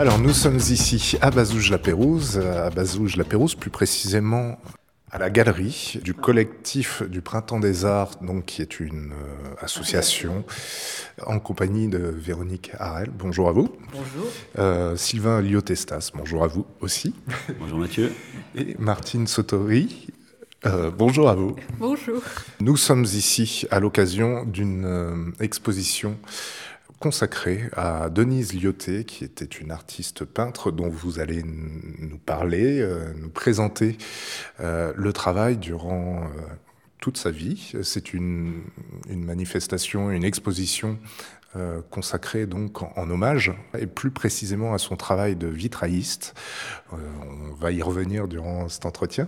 Alors nous sommes ici à Bazouges-la-Pérouse, plus précisément à la galerie du collectif du Printemps des Arts, donc qui est une association en compagnie de Véronique Harel. Bonjour à vous. Bonjour. Sylvain Liotestas, bonjour à vous aussi. Bonjour Mathieu. Et Martine Sotori. Bonjour à vous. Bonjour. Nous sommes ici à l'occasion d'une exposition consacrée à Denise Lyoté, qui était une artiste peintre dont vous allez nous parler, nous présenter le travail durant toute sa vie. C'est une manifestation, une exposition consacrée donc en hommage, et plus précisément à son travail de vitrailliste. On va y revenir durant cet entretien.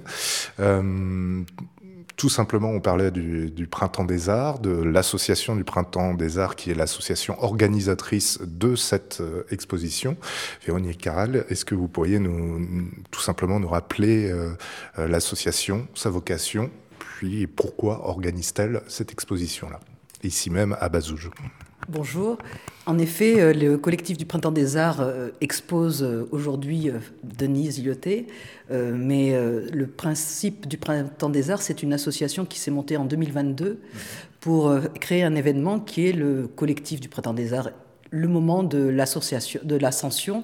Tout simplement, on parlait du Printemps des Arts, de l'association du Printemps des Arts, qui est l'association organisatrice de cette exposition. Véronique Harel, est-ce que vous pourriez tout simplement nous rappeler l'association, sa vocation, puis pourquoi organise-t-elle cette exposition-là, ici même à Bazouges? Bonjour. En effet, le collectif du Printemps des Arts expose aujourd'hui Denise Lyoté, mais le principe du Printemps des Arts, c'est une association qui s'est montée en 2022 pour créer un événement qui est le collectif du Printemps des Arts. Le moment de l'ascension,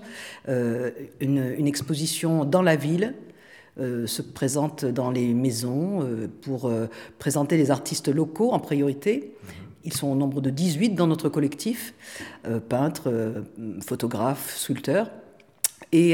une exposition dans la ville, se présente dans les maisons pour présenter les artistes locaux en priorité. Ils sont au nombre de 18 dans notre collectif, peintres, photographes, sculpteurs. Et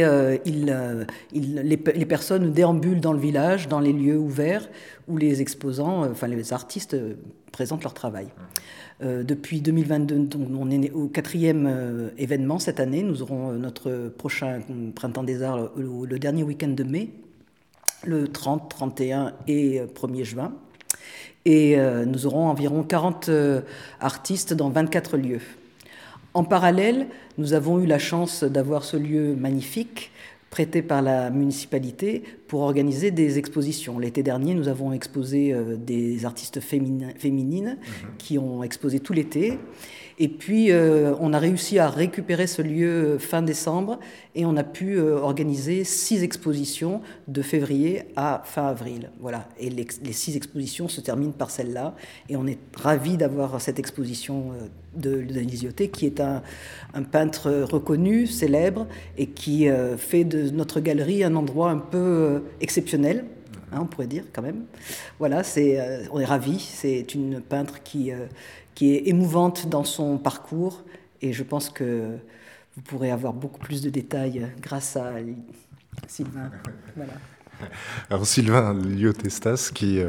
les personnes déambulent dans le village, dans les lieux ouverts, où les exposants, les artistes présentent leur travail. Depuis 2022, donc, on est au 4e événement cette année. Nous aurons notre prochain Printemps des Arts le dernier week-end de mai, le 30, 31 et 1er juin. Et nous aurons environ 40 artistes dans 24 lieux. En parallèle, nous avons eu la chance d'avoir ce lieu magnifique prêté par la municipalité pour organiser des expositions. L'été dernier, nous avons exposé des artistes féminines qui ont exposé tout l'été. Et puis, on a réussi à récupérer ce lieu fin décembre et on a pu organiser 6 expositions de février à fin avril. Voilà. Et les 6 expositions se terminent par celle-là. Et on est ravis d'avoir cette exposition de Denise Lyoté, qui est un peintre reconnu, célèbre, et qui fait de notre galerie un endroit un peu exceptionnel. On pourrait dire quand même. Voilà, on est ravis. C'est une peintre qui est émouvante dans son parcours, et je pense que vous pourrez avoir beaucoup plus de détails grâce à Sylvain. Voilà. Alors Sylvain Liotestas, qui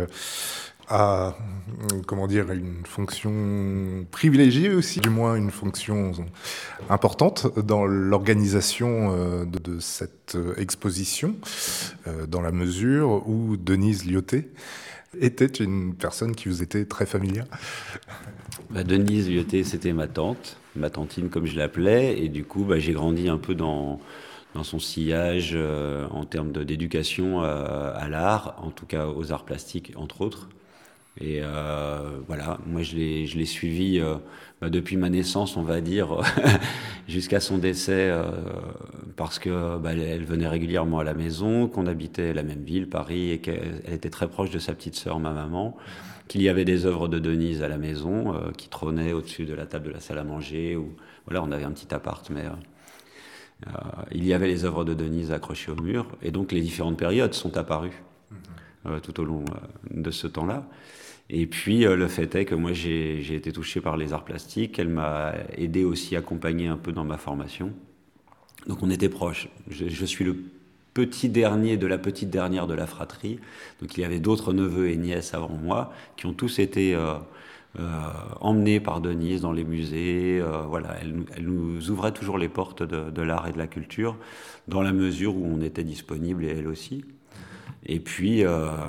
a une fonction privilégiée aussi, du moins une fonction importante dans l'organisation de cette exposition, dans la mesure où Denise Lyoté était une personne qui vous était très familière. Denise Lyoté, c'était ma tantine comme je l'appelais, et du coup j'ai grandi un peu dans son sillage en termes d'éducation à l'art, en tout cas aux arts plastiques entre autres. Et moi je l'ai suivi depuis ma naissance, on va dire, jusqu'à son décès, parce que elle venait régulièrement à la maison, qu'on habitait la même ville, Paris, et qu'elle était très proche de sa petite sœur, ma maman, qu'il y avait des œuvres de Denise à la maison qui trônaient au-dessus de la table de la salle à manger. On avait un petit appart, mais il y avait les œuvres de Denise accrochées au mur, et donc les différentes périodes sont apparues tout au long de ce temps-là. Et puis, le fait est que moi, j'ai été touché par les arts plastiques. Elle m'a aidé aussi, accompagné un peu dans ma formation. Donc, on était proches. Je suis le petit dernier de la petite dernière de la fratrie. Donc, il y avait d'autres neveux et nièces avant moi qui ont tous été emmenés par Denise dans les musées. Elle nous ouvrait toujours les portes de l'art et de la culture, dans la mesure où on était disponible, et elle aussi. Et puis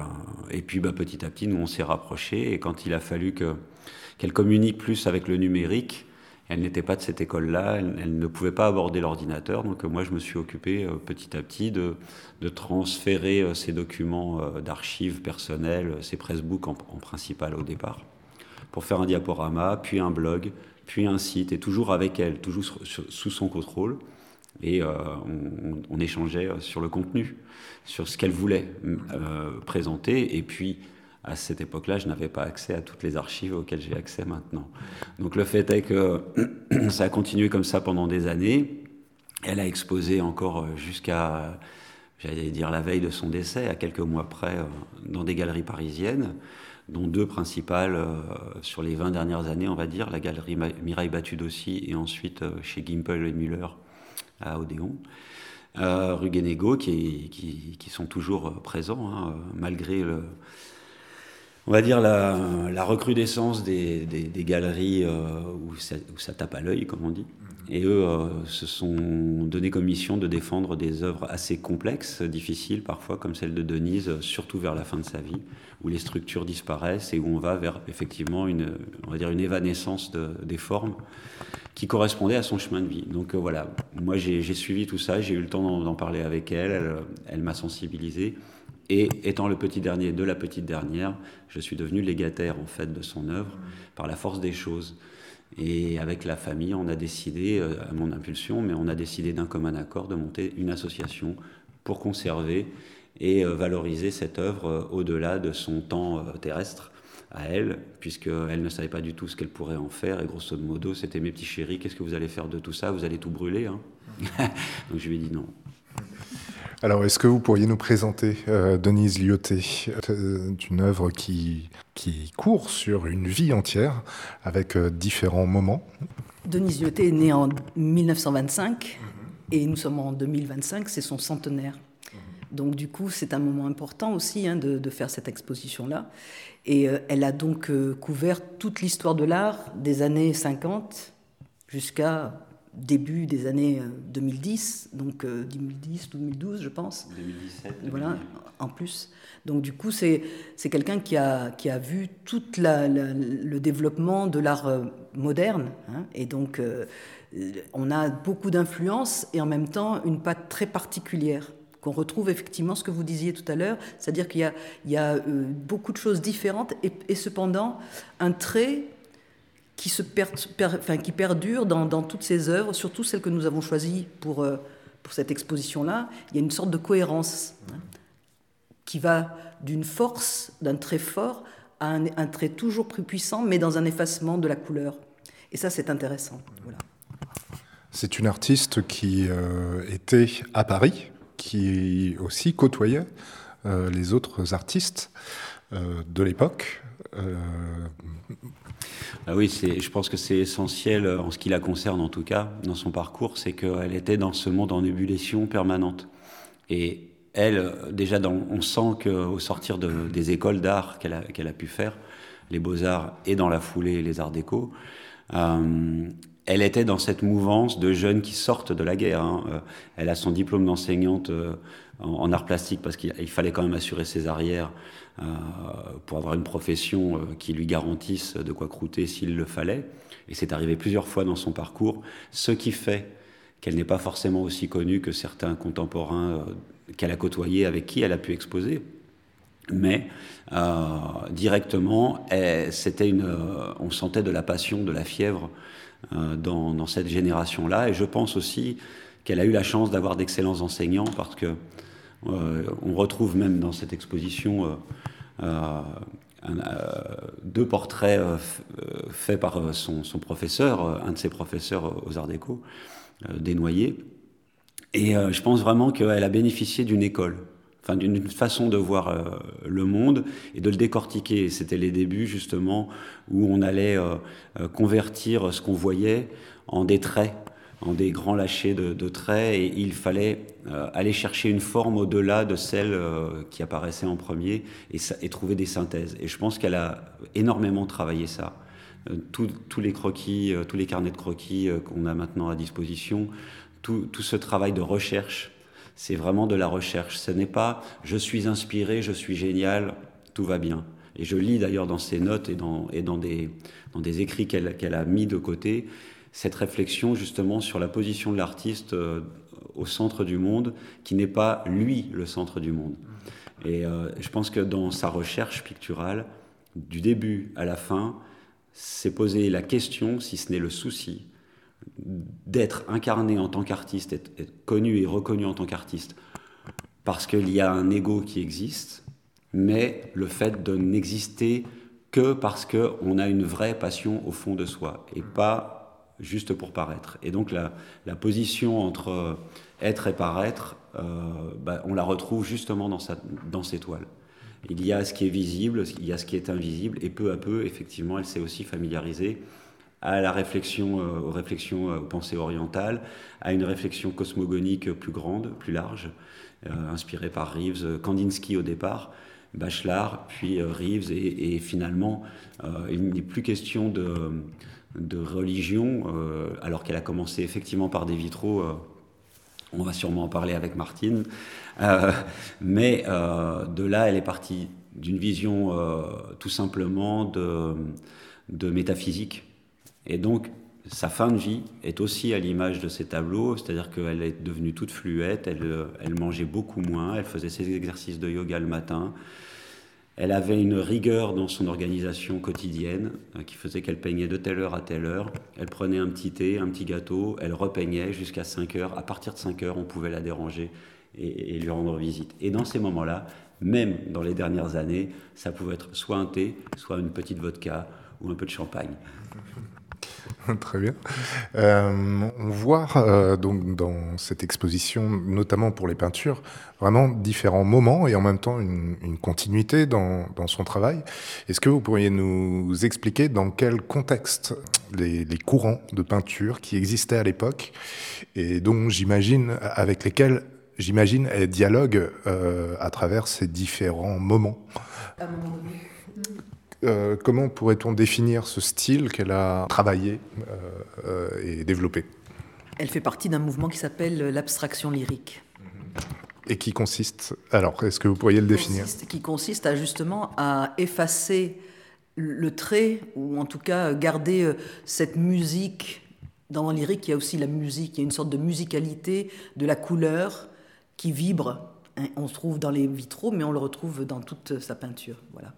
petit à petit, nous, on s'est rapprochés. Et quand il a fallu qu'elle communique plus avec le numérique, elle n'était pas de cette école-là, elle ne pouvait pas aborder l'ordinateur. Donc moi, je me suis occupé petit à petit de transférer ces documents d'archives personnelles, ces pressbooks en principal au départ, pour faire un diaporama, puis un blog, puis un site, et toujours avec elle, toujours sous son contrôle. et on échangeait sur le contenu, sur ce qu'elle voulait présenter. Et puis, à cette époque-là, je n'avais pas accès à toutes les archives auxquelles j'ai accès maintenant. Donc le fait est que ça a continué comme ça pendant des années. Elle a exposé encore jusqu'à, j'allais dire, la veille de son décès, à quelques mois près, dans des galeries parisiennes, dont 2 principales sur les 20 dernières années, on va dire, la galerie Mireille Batudossi et ensuite chez Gimpel et Müller à Odéon, rue Guénégaud, qui sont toujours présents, hein, malgré on va dire la recrudescence des galeries où ça tape à l'œil, comme on dit. Et eux se sont donné comme mission de défendre des œuvres assez complexes, difficiles parfois, comme celle de Denise, surtout vers la fin de sa vie, où les structures disparaissent et où on va vers effectivement on va dire une évanescence des formes qui correspondait à son chemin de vie. Donc voilà, moi j'ai suivi tout ça, j'ai eu le temps d'en parler avec elle, elle m'a sensibilisé. Et étant le petit dernier de la petite dernière, je suis devenu légataire en fait de son œuvre par la force des choses. Et avec la famille, on a décidé, à mon impulsion, mais on a décidé d'un commun accord de monter une association pour conserver et valoriser cette œuvre au-delà de son temps terrestre à elle, puisqu'elle ne savait pas du tout ce qu'elle pourrait en faire. Et grosso modo, c'était: mes petits chéris, qu'est-ce que vous allez faire de tout ça? Vous allez tout brûler, hein. Donc je lui ai dit non. Alors, est-ce que vous pourriez nous présenter Denise Lyautey, une œuvre qui court sur une vie entière, avec différents moments? Denise Lyautey est née en 1925 et nous sommes en 2025, c'est son centenaire. Donc du coup, c'est un moment important aussi, hein, de faire cette exposition-là. Et elle a donc couvert toute l'histoire de l'art des années 50 jusqu'à début des années 2010, donc 2010-2012, je pense. 2017. Voilà, en plus. Donc du coup, c'est quelqu'un qui a vu tout le développement de l'art moderne, hein, et donc on a beaucoup d'influences et en même temps une patte très particulière qu'on retrouve effectivement, ce que vous disiez tout à l'heure, c'est-à-dire qu'il y a beaucoup de choses différentes et cependant un trait qui perdure dans toutes ces œuvres, surtout celles que nous avons choisies pour cette exposition-là. Il y a une sorte de cohérence, hein, qui va d'une force, d'un trait fort, à un trait toujours plus puissant, mais dans un effacement de la couleur. Et ça, c'est intéressant. Voilà. C'est une artiste qui était à Paris, qui aussi côtoyait les autres artistes de l'époque. Ah oui, je pense que c'est essentiel en ce qui la concerne, en tout cas, dans son parcours, c'est qu'elle était dans ce monde en ébullition permanente. Et elle, déjà, on sent qu'au sortir des écoles d'art qu'elle a pu faire, les beaux-arts et dans la foulée les arts déco, elle était dans cette mouvance de jeunes qui sortent de la guerre, hein. Elle a son diplôme d'enseignante en arts plastiques parce qu'il fallait quand même assurer ses arrières pour avoir une profession qui lui garantisse de quoi croûter s'il le fallait. Et c'est arrivé plusieurs fois dans son parcours, ce qui fait qu'elle n'est pas forcément aussi connue que certains contemporains qu'elle a côtoyés, avec qui elle a pu exposer. Mais directement, on sentait de la passion, de la fièvre dans cette génération-là. Et je pense aussi qu'elle a eu la chance d'avoir d'excellents enseignants, parce que on retrouve même dans cette exposition 2 portraits faits par son professeur, un de ses professeurs aux Arts Déco, Desnoyers. Et je pense vraiment qu'elle a bénéficié d'une école, enfin d'une façon de voir le monde et de le décortiquer. C'était les débuts justement où on allait convertir ce qu'on voyait en des traits, en des grands lâchers de traits, et il fallait aller chercher une forme au-delà de celle qui apparaissait en premier et trouver des synthèses. Et je pense qu'elle a énormément travaillé ça. Tous les croquis, tous les carnets de croquis qu'on a maintenant à disposition, tout ce travail de recherche, c'est vraiment de la recherche. Ce n'est pas « je suis inspiré, je suis génial, tout va bien ». Et je lis d'ailleurs dans ses notes et dans des écrits qu'elle a mis de côté, cette réflexion justement sur la position de l'artiste au centre du monde, qui n'est pas lui le centre du monde. Et je pense que dans sa recherche picturale, du début à la fin, s'est posé la question, si ce n'est le souci, d'être incarné en tant qu'artiste, être connu et reconnu en tant qu'artiste, parce qu'il y a un ego qui existe, mais le fait de n'exister que parce qu'on a une vraie passion au fond de soi, et pas juste pour paraître. Et donc la position entre être et paraître, on la retrouve justement dans ses toiles. Il y a ce qui est visible, il y a ce qui est invisible, et peu à peu, effectivement, elle s'est aussi familiarisée à la réflexion, aux pensées orientales, à une réflexion cosmogonique plus grande, plus large, inspirée par Reeves, Kandinsky au départ, Bachelard, puis Reeves, et finalement, il n'est plus question de religion, alors qu'elle a commencé effectivement par des vitraux. On va sûrement en parler avec Martine. Mais de là, elle est partie d'une vision tout simplement de métaphysique. Et donc, sa fin de vie est aussi à l'image de ces tableaux, c'est-à-dire qu'elle est devenue toute fluette, elle mangeait beaucoup moins, elle faisait ses exercices de yoga le matin. Elle avait une rigueur dans son organisation quotidienne qui faisait qu'elle peignait de telle heure à telle heure. Elle prenait un petit thé, un petit gâteau, elle repeignait jusqu'à 5 heures. À partir de 5 heures, on pouvait la déranger et lui rendre visite. Et dans ces moments-là, même dans les dernières années, ça pouvait être soit un thé, soit une petite vodka ou un peu de champagne. Très bien. On voit donc dans cette exposition, notamment pour les peintures, vraiment différents moments et en même temps une continuité dans son travail. Est-ce que vous pourriez nous expliquer dans quel contexte les courants de peinture qui existaient à l'époque et dont avec lesquels elle dialogue à travers ces différents moments? À un moment donné. Comment pourrait-on définir ce style qu'elle a travaillé et développé? Elle fait partie d'un mouvement qui s'appelle l'abstraction lyrique. Et qui consiste... Alors, est-ce que vous pourriez le définir? Qui consiste justement à effacer le trait, ou en tout cas garder cette musique. Dans le lyrique, il y a aussi la musique, il y a une sorte de musicalité, de la couleur qui vibre. On se trouve dans les vitraux, mais on le retrouve dans toute sa peinture. Voilà.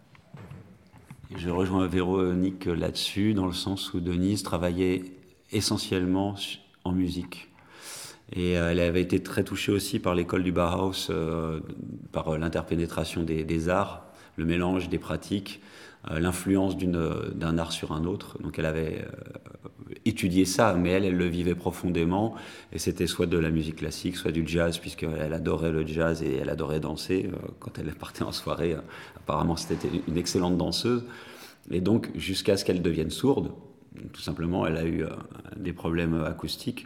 Je rejoins Véronique là-dessus, dans le sens où Denise travaillait essentiellement en musique. Et elle avait été très touchée aussi par l'école du Bauhaus, par l'interpénétration des arts, le mélange des pratiques, l'influence d'un art sur un autre. Donc elle avait étudié ça, mais elle le vivait profondément. Et c'était soit de la musique classique, soit du jazz, puisqu'elle adorait le jazz et elle adorait danser. Quand elle partait en soirée, apparemment c'était une excellente danseuse. Et donc jusqu'à ce qu'elle devienne sourde, tout simplement, elle a eu des problèmes acoustiques.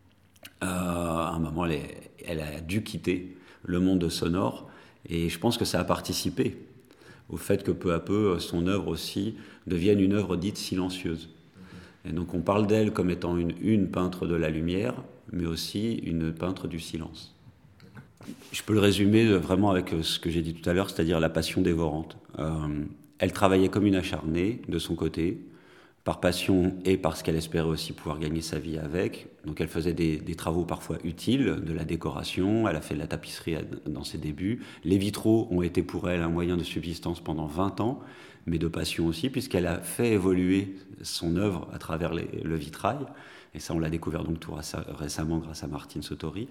À un moment, elle a dû quitter le monde sonore. Et je pense que ça a participé au fait que peu à peu, son œuvre aussi devienne une œuvre dite silencieuse. Et donc on parle d'elle comme étant une peintre de la lumière, mais aussi une peintre du silence. Je peux le résumer vraiment avec ce que j'ai dit tout à l'heure, c'est-à-dire la passion dévorante. Elle travaillait comme une acharnée de son côté, par passion et parce qu'elle espérait aussi pouvoir gagner sa vie avec. Donc elle faisait des travaux parfois utiles, de la décoration, elle a fait de la tapisserie dans ses débuts. Les vitraux ont été pour elle un moyen de subsistance pendant 20 ans, mais de passion aussi, puisqu'elle a fait évoluer son œuvre à travers le vitrail. Et ça, on l'a découvert donc tout récemment grâce à Martine Sotori.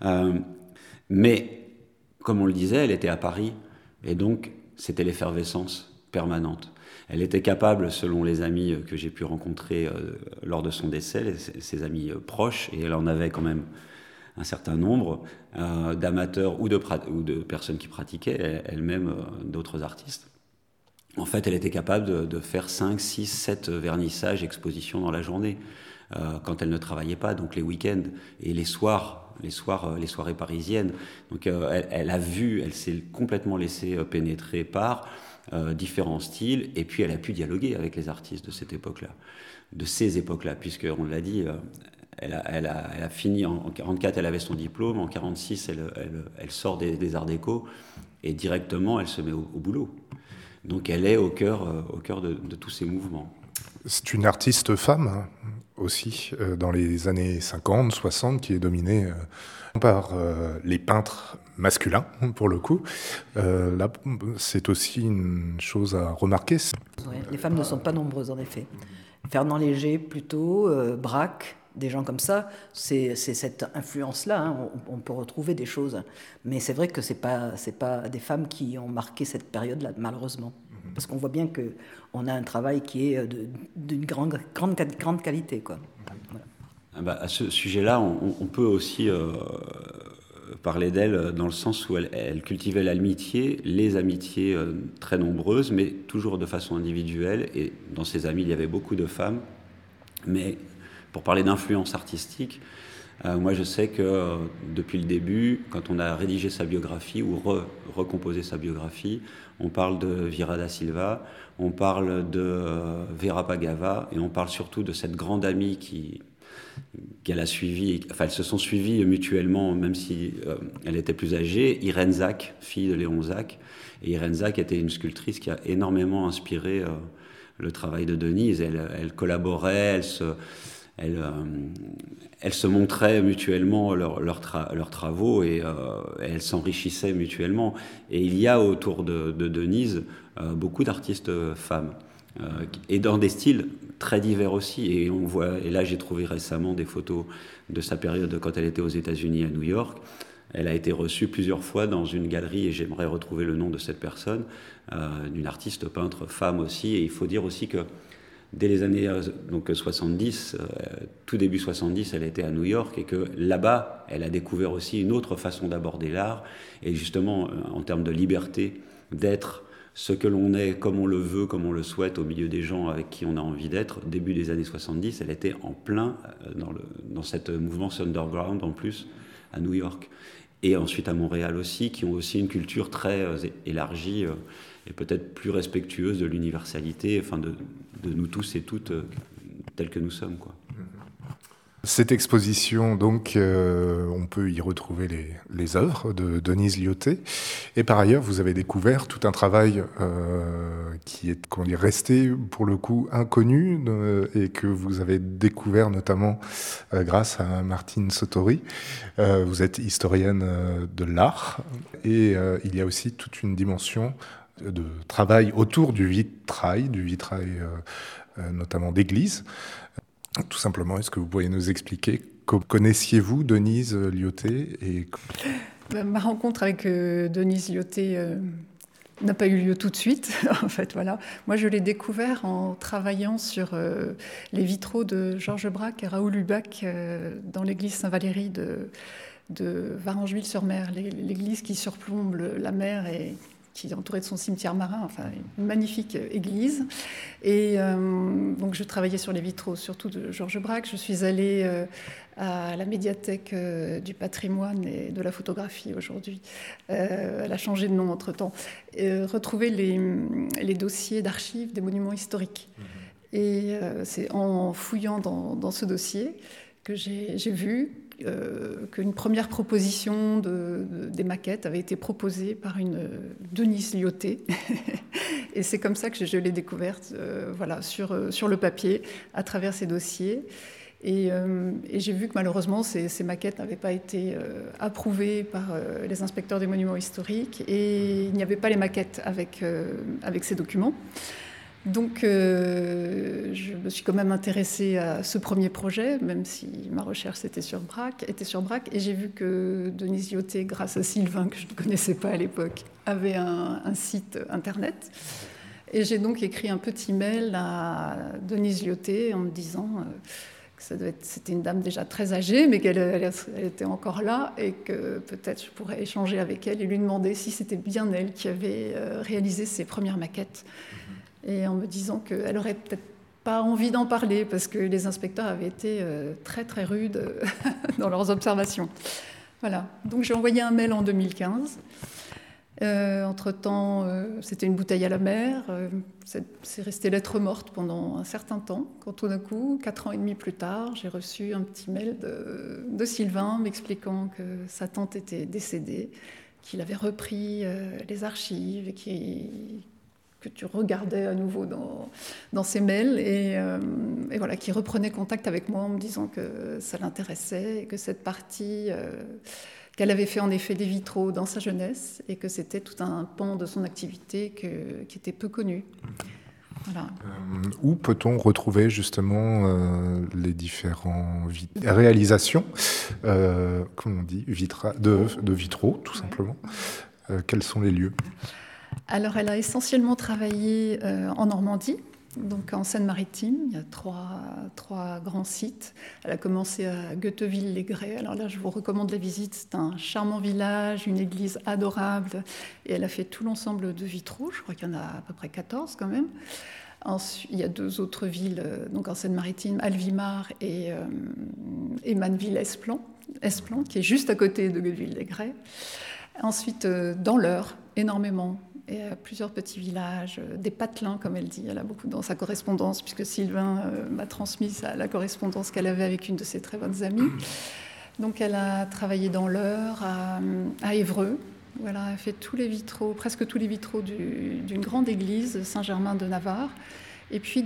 Mais, comme on le disait, elle était à Paris, et donc c'était l'effervescence permanente. Elle était capable, selon les amis que j'ai pu rencontrer lors de son décès, ses amis proches, et elle en avait quand même un certain nombre d'amateurs ou de personnes qui pratiquaient, elle-même d'autres artistes. En fait, elle était capable de faire 5, 6, 7 vernissages, expositions dans la journée, quand elle ne travaillait pas, donc les week-ends et les soirées parisiennes. Donc elle s'est complètement laissée pénétrer par différents styles, et puis elle a pu dialoguer avec les artistes de cette époque-là, de ces époques-là, puisqu'on l'a dit, elle a fini en 1944, elle avait son diplôme, en 1946, elle sort des arts déco, et directement, elle se met au boulot. Donc elle est au cœur de tous ces mouvements. C'est une artiste femme aussi, dans les années 50, 60, qui est dominée par les peintres masculins, pour le coup. Là, c'est aussi une chose à remarquer. Ouais, les femmes ne sont pas nombreuses, en effet. Fernand Léger, plutôt, Braque, des gens comme ça, c'est cette influence-là. Hein. On peut retrouver des choses. Mais c'est vrai que c'est pas des femmes qui ont marqué cette période-là, malheureusement. Parce qu'on voit bien qu'on a un travail qui est d'une grande qualité, quoi. Voilà. À ce sujet-là, on peut aussi parler d'elle dans le sens où elle cultivait l'amitié, les amitiés très nombreuses, mais toujours de façon individuelle. Et dans ses amis, il y avait beaucoup de femmes. Mais pour parler d'influence artistique, moi je sais que depuis le début, quand on a rédigé sa biographie ou recomposé sa biographie, on parle de Vira da Silva, on parle de Vera Pagava, et on parle surtout de cette grande amie qu'elle a suivie, enfin elles se sont suivies mutuellement, même si elle était plus âgée, Irène Zach, fille de Léon Zach. Et Irène Zach était une sculptrice qui a énormément inspiré le travail de Denise. Elle collaborait, elles se montraient mutuellement leurs travaux et elles s'enrichissaient mutuellement. Et il y a autour de Denise beaucoup d'artistes femmes et dans des styles très divers aussi. Et on voit, et là j'ai trouvé récemment des photos de sa période quand elle était aux États-Unis à New York. Elle a été reçue plusieurs fois dans une galerie, et j'aimerais retrouver le nom de cette personne, d'une artiste peintre femme aussi. Et il faut dire aussi que dès les années 70, tout début 70, elle était à New York, et que là-bas, elle a découvert aussi une autre façon d'aborder l'art, et justement, en termes de liberté, d'être ce que l'on est, comme on le veut, comme on le souhaite, au milieu des gens avec qui on a envie d'être. Début des années 70, elle était en plein dans cette mouvement underground, en plus, à New York. Et ensuite à Montréal aussi, qui ont aussi une culture très élargie et peut-être plus respectueuse de l'universalité, enfin de nous tous et toutes tels que nous sommes, quoi. Cette exposition, donc, on peut y retrouver les œuvres de Denise Lyoté. Et par ailleurs, vous avez découvert tout un travail qui est, qu'on est resté, pour le coup, inconnu, et que vous avez découvert notamment grâce à Martine Sotori. Vous êtes historienne de l'art, et il y a aussi toute une dimension de travail autour du vitrail notamment d'église. Tout simplement, est-ce que vous pourriez nous expliquer, connaissiez-vous Denise Lyoté et... Ma rencontre avec Denise Lyoté n'a pas eu lieu tout de suite, en fait, voilà. Moi, je l'ai découvert en travaillant sur les vitraux de Georges Braque et Raoul Lubac dans l'église Saint-Valéry de Varengeville-sur-Mer, l'église qui surplombe la mer et qui est entourée de son cimetière marin, enfin une magnifique église. Et donc je travaillais sur les vitraux, surtout de Georges Braque. Je suis allée à la médiathèque du patrimoine et de la photographie aujourd'hui. Elle a changé de nom entre-temps. Retrouver les dossiers d'archives des monuments historiques. Et c'est en fouillant dans ce dossier que j'ai vu qu'une première proposition des maquettes avait été proposée par une Denise Lyoté. Et c'est comme ça que je l'ai découverte, voilà, sur le papier, à travers ces dossiers. Et j'ai vu que malheureusement, ces maquettes n'avaient pas été approuvées par les inspecteurs des monuments historiques, et il n'y avait pas les maquettes avec ces documents. Donc, je me suis quand même intéressée à ce premier projet, même si ma recherche était sur Braque, et j'ai vu que Denise Lyoté, grâce à Sylvain, que je ne connaissais pas à l'époque, avait un site internet. Et j'ai donc écrit un petit mail à Denise Lyoté en me disant que c'était une dame déjà très âgée, mais qu'elle était encore là, et que peut-être je pourrais échanger avec elle et lui demander si c'était bien elle qui avait réalisé ses premières maquettes. Et en me disant qu'elle aurait peut-être pas envie d'en parler, parce que les inspecteurs avaient été très très rudes dans leurs observations. Voilà. Donc j'ai envoyé un mail en 2015. Entre-temps, c'était une bouteille à la mer. C'est resté lettre morte pendant un certain temps. Quand tout d'un coup, 4 ans et demi plus tard, j'ai reçu un petit mail de Sylvain m'expliquant que sa tante était décédée, qu'il avait repris les archives et que tu regardais à nouveau dans ses mails, et voilà, qui reprenait contact avec moi en me disant que ça l'intéressait, et que cette partie, qu'elle avait fait en effet des vitraux dans sa jeunesse, et que c'était tout un pan de son activité qui était peu connu. Voilà. Où peut-on retrouver justement les différentes réalisations, comment on dit, de vitraux, tout simplement. Quels sont les lieux? Alors, elle a essentiellement travaillé en Normandie, donc en Seine-Maritime. Il y a trois grands sites. Elle a commencé à Guetteville-les-Grès. Alors là, je vous recommande la visite. C'est un charmant village, une église adorable. Et elle a fait tout l'ensemble de vitraux. Je crois qu'il y en a à peu près 14 quand même. Ensuite, il y a 2 autres villes, donc en Seine-Maritime, Alvimar et Manneville-Esplan, qui est juste à côté de Guetteville-les-Grès. Ensuite, dans l'Eure, énormément. Et plusieurs petits villages, des patelins, comme elle dit. Elle a beaucoup dans sa correspondance, puisque Sylvain m'a transmis la correspondance qu'elle avait avec une de ses très bonnes amies. Donc, elle a travaillé dans l'Eure, à Évreux. Voilà, elle a fait presque tous les vitraux d'une grande église, Saint-Germain de Navarre. Et puis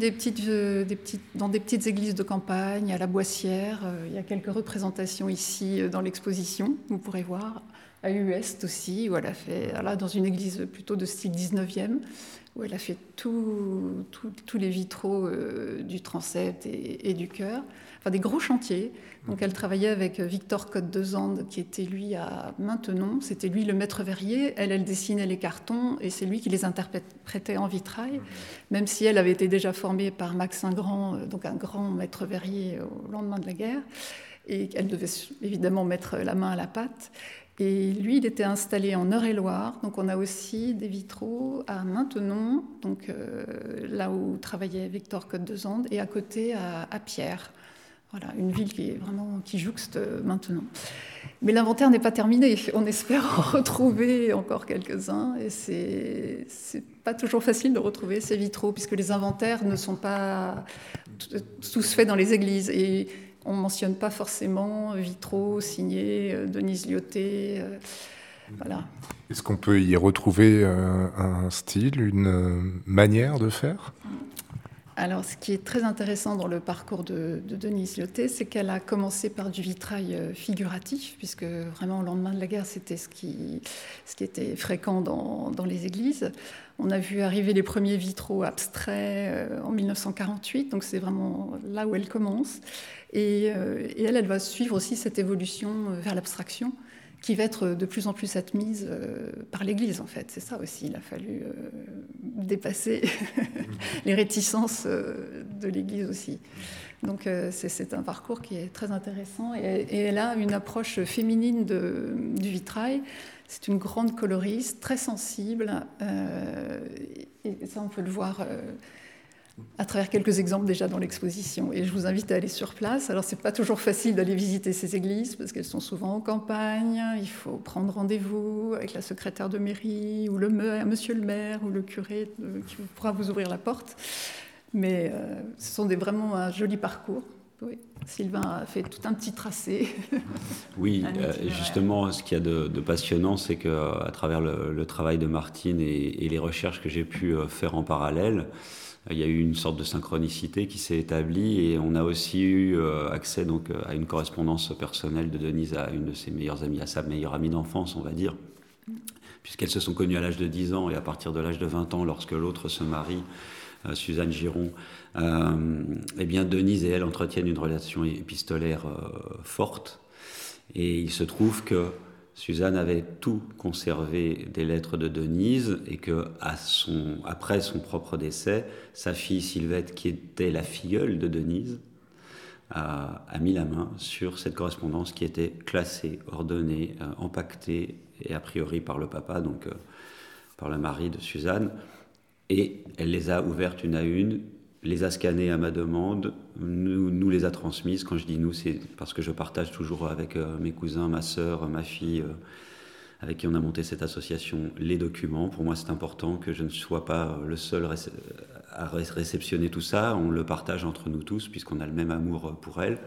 dans des petites églises de campagne, à la Boissière. Il y a quelques représentations ici dans l'exposition, vous pourrez voir. À Uest aussi, où elle a fait, dans une église plutôt de style 19e, où elle a fait tous les vitraux du transept et du chœur. Enfin, des gros chantiers. Donc, elle travaillait avec Victor Cotte-Dezande, qui était, lui, à Maintenon. C'était lui le maître verrier. Elle dessinait les cartons, et c'est lui qui les interprétait en vitrail, même si elle avait été déjà formée par Max Ingrand, donc un grand maître verrier au lendemain de la guerre. Et elle devait évidemment mettre la main à la pâte. Et lui, il était installé en Eure-et-Loire. Donc, on a aussi des vitraux à Maintenon, donc là où travaillait Victor Cotte-Dezande, et à côté à Pierre. Voilà, une ville qui jouxte Maintenon. Mais l'inventaire n'est pas terminé. On espère en retrouver encore quelques-uns. Et c'est pas toujours facile de retrouver ces vitraux, puisque les inventaires ne sont pas tous faits dans les églises. Et on ne mentionne pas forcément vitraux signés Denise Lyoté. Voilà. Est-ce qu'on peut y retrouver un style, une manière de faire ? Alors, ce qui est très intéressant dans le parcours de Denise Lyoté, c'est qu'elle a commencé par du vitrail figuratif, puisque vraiment, au lendemain de la guerre, c'était ce qui était fréquent dans les églises. On a vu arriver les premiers vitraux abstraits en 1948, donc c'est vraiment là où elle commence. Et elle va suivre aussi cette évolution vers l'abstraction, qui va être de plus en plus admise par l'Église, en fait. C'est ça aussi, il a fallu dépasser les réticences de l'Église aussi. Donc c'est un parcours qui est très intéressant, et elle a une approche féminine du vitrail. C'est une grande coloriste, très sensible, et ça on peut le voir à travers quelques exemples déjà dans l'exposition. Et je vous invite à aller sur place. Alors, c'est pas toujours facile d'aller visiter ces églises parce qu'elles sont souvent en campagne. Il faut prendre rendez-vous avec la secrétaire de mairie ou monsieur le maire ou le curé qui pourra vous ouvrir la porte. Mais ce sont vraiment un joli parcours. Oui. Sylvain a fait tout un petit tracé. Oui, justement, ce qu'il y a de passionnant, c'est qu'à travers le travail de Martine et les recherches que j'ai pu faire en parallèle, il y a eu une sorte de synchronicité qui s'est établie, et on a aussi eu accès donc à une correspondance personnelle de Denise à une de ses meilleures amies, à sa meilleure amie d'enfance, on va dire, puisqu'elles se sont connues à l'âge de 10 ans, et à partir de l'âge de 20 ans, lorsque l'autre se marie, Suzanne Giron, eh bien Denise et elle entretiennent une relation épistolaire forte, et il se trouve que Suzanne avait tout conservé des lettres de Denise, et que après son propre décès, sa fille Sylvette, qui était la filleule de Denise, a mis la main sur cette correspondance qui était classée, ordonnée, empaquetée, et a priori par le papa, donc par le mari de Suzanne. Et elle les a ouvertes une à une, les a scannées à ma demande, nous les a transmises. Quand je dis nous, c'est parce que je partage toujours avec mes cousins, ma sœur, ma fille, avec qui on a monté cette association, les documents. Pour moi, c'est important que je ne sois pas le seul à réceptionner tout ça. On le partage entre nous tous, puisqu'on a le même amour pour elle.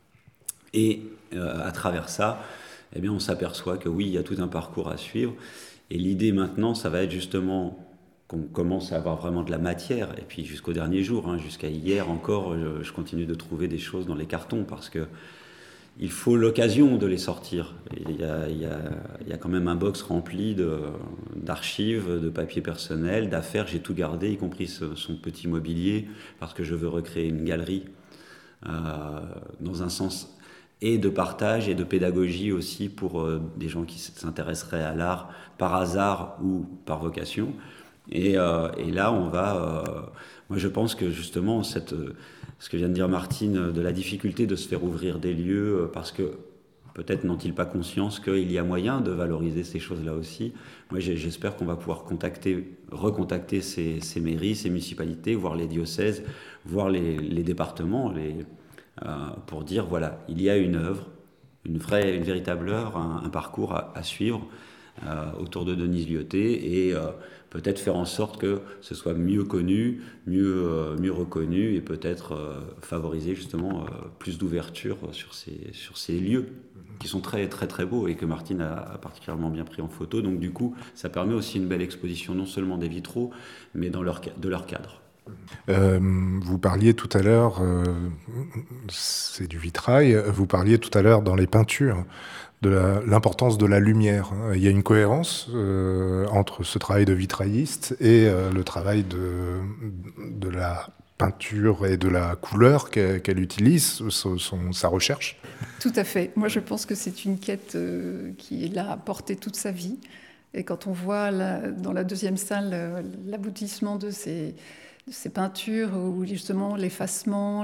Et à travers ça, eh bien, on s'aperçoit que oui, il y a tout un parcours à suivre. Et l'idée maintenant, ça va être justement qu'on commence à avoir vraiment de la matière, et puis jusqu'au dernier jour, jusqu'à hier encore, je continue de trouver des choses dans les cartons, parce que il faut l'occasion de les sortir. Il y a quand même un box rempli d'archives, de papiers personnels, d'affaires. J'ai tout gardé, y compris son petit mobilier, parce que je veux recréer une galerie dans un sens et de partage et de pédagogie aussi pour des gens qui s'intéresseraient à l'art par hasard ou par vocation. Et là, on va... moi, je pense que justement, ce que vient de dire Martine, de la difficulté de se faire ouvrir des lieux, parce que peut-être n'ont-ils pas conscience qu'il y a moyen de valoriser ces choses-là aussi. Moi, j'espère qu'on va pouvoir recontacter ces mairies, ces municipalités, voire les diocèses, voire les départements, pour dire, voilà, il y a une œuvre, une véritable œuvre, un parcours à suivre autour de Denise Lioté, et peut-être faire en sorte que ce soit mieux connu, mieux reconnu, et peut-être favoriser justement plus d'ouverture sur ces lieux qui sont très très très beaux et que Martine a particulièrement bien pris en photo. Donc du coup, ça permet aussi une belle exposition, non seulement des vitraux, mais de leur cadre. Vous parliez tout à l'heure, c'est du vitrail, vous parliez tout à l'heure dans les peintures de l'importance de la lumière. Il y a une cohérence entre ce travail de vitrailliste et le travail de la peinture et de la couleur qu'elle utilise, sa recherche. Tout à fait. Moi, je pense que c'est une quête qui l'a portée toute sa vie. Et quand on voit dans la deuxième salle l'aboutissement de ces peintures, où justement l'effacement,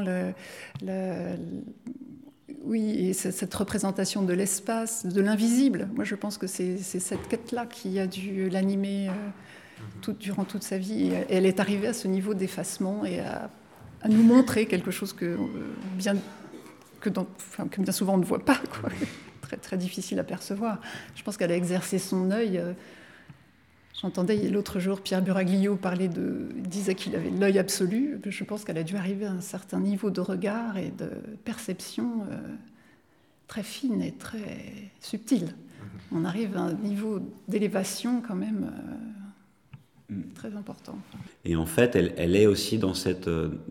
oui, et cette représentation de l'espace, de l'invisible. Moi, je pense que c'est cette quête-là qui a dû l'animer durant toute sa vie. Et elle est arrivée à ce niveau d'effacement et à nous montrer quelque chose que bien souvent on ne voit pas, quoi. Très, très difficile à percevoir. Je pense qu'elle a exercé son œil. J'entendais l'autre jour Pierre Buraglio disait qu'il avait l'œil absolu. Je pense qu'elle a dû arriver à un certain niveau de regard et de perception très fine et très subtile. On arrive à un niveau d'élévation quand même très important. Et en fait, elle est aussi dans cette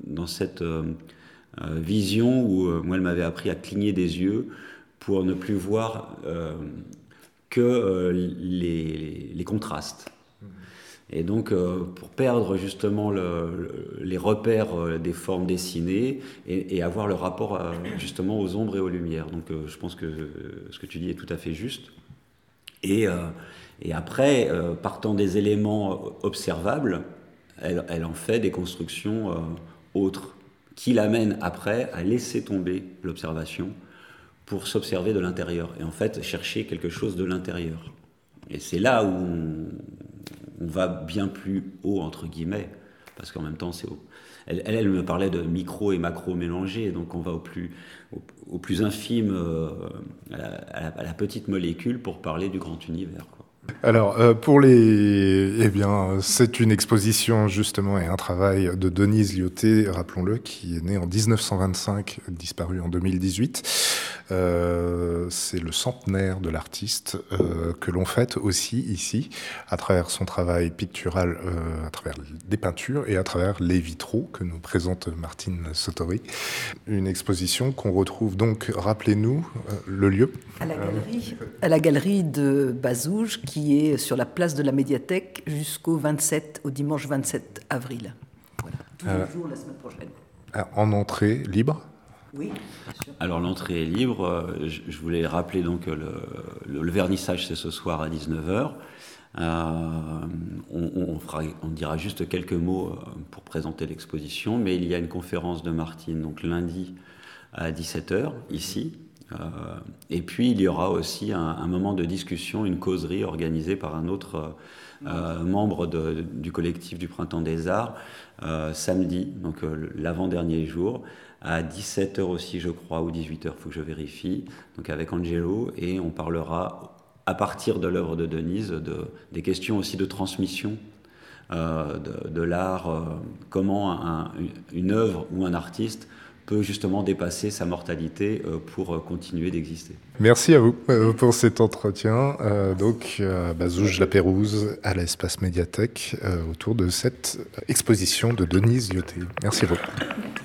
vision où moi, elle m'avait appris à cligner des yeux pour ne plus voir que les contrastes. Et donc, pour perdre justement les repères des formes dessinées et avoir le rapport justement aux ombres et aux lumières. Donc, je pense que ce que tu dis est tout à fait juste. Et après, partant des éléments observables, elle en fait des constructions autres qui l'amènent après à laisser tomber l'observation pour s'observer de l'intérieur. Et en fait, chercher quelque chose de l'intérieur. Et c'est là où on va bien plus haut, entre guillemets, parce qu'en même temps, c'est haut. Elle me parlait de micro et macro mélangés, donc on va au plus infime, à la petite molécule pour parler du grand univers, quoi. Alors, c'est une exposition justement et un travail de Denise Lioté, rappelons-le, qui est née en 1925, disparue en 2018. C'est le centenaire de l'artiste que l'on fête aussi ici, à travers son travail pictural, à travers des peintures et à travers les vitraux que nous présente Martine Sotori. Une exposition qu'on retrouve donc, rappelez-nous, le lieu. À la galerie de Bazouges, qui est sur la place de la Médiathèque au dimanche 27 avril. Voilà, tous les jours la semaine prochaine. En entrée libre ? Oui, bien sûr. Alors l'entrée est libre. Je voulais rappeler donc le vernissage, c'est ce soir à 19h. On dira juste quelques mots pour présenter l'exposition, mais il y a une conférence de Martine, donc lundi à 17h, ici. Et puis il y aura aussi un moment de discussion, une causerie organisée par un autre membre du collectif du Printemps des Arts, samedi, donc l'avant-dernier jour, à 17h aussi, je crois, ou 18h, il faut que je vérifie, donc avec Angelo, et on parlera, à partir de l'œuvre de Denise, des questions aussi de transmission de l'art, comment une œuvre ou un artiste peut justement dépasser sa mortalité pour continuer d'exister. Merci à vous pour cet entretien. Donc, Bazouges-la-Pérouse, à l'Espace Médiathèque, autour de cette exposition de Denise Lioté. Merci beaucoup.